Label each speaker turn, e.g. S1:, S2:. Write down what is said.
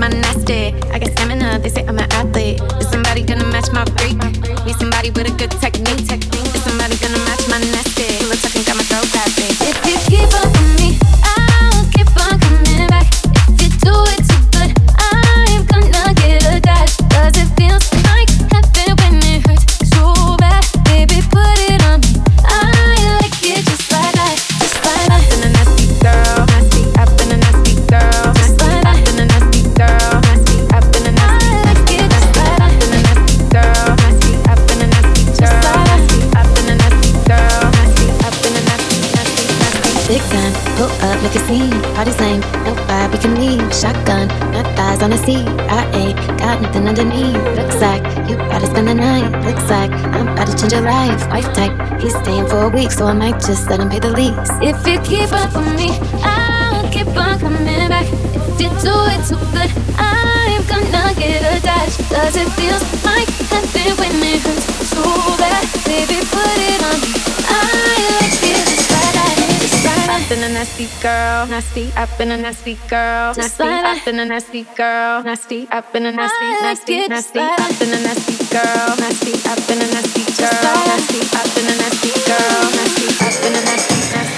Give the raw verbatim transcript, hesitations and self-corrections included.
S1: my nasty. I got stamina, they say I'm an athlete. Is somebody gonna match my freak? Need somebody with a good technique. Is somebody gonna match my nasty? Pull a tuck and got my throat happy. If you keep up with me, I'll keep on coming back. If you do it too good, I'm gonna get attached. Cause it feels like heaven when it hurts so bad. Baby, put it on me. I like it just like that, just like that. I've been a nasty girl, nasty. I've been a nasty girl, nasty. I've been a nasty girl, nasty. I've been a nasty. I like it just like that. I've been a nasty girl, nasty. I've been a nasty girl, nasty. I've been a nasty girl, nasty. I've been a nasty, nasty, nasty. Big time, pull up, make a scene. Party's lame, no vibe, we can leave. Shotgun, not thighs on the seat. I ain't got nothing underneath. Looks like you about to spend the night. Looks like I'm about to change your life. Wife type, he's staying for a week, so I might just let him pay the lease. If you keep up with me, I'll keep on coming back. If you do it too good, I'm gonna get attached. Cause it feels like heaven when it hurts so bad. Baby, put it on me. I like it just like that, just like that. I've been a nasty girl, nasty. I've been a nasty girl, nasty. I've been a nasty girl, nasty. I've been a nasty, nasty, nasty. I've been a nasty girl, nasty. I've been a nasty girl, nasty. I've been a nasty girl, nasty. I've been a nasty, nasty.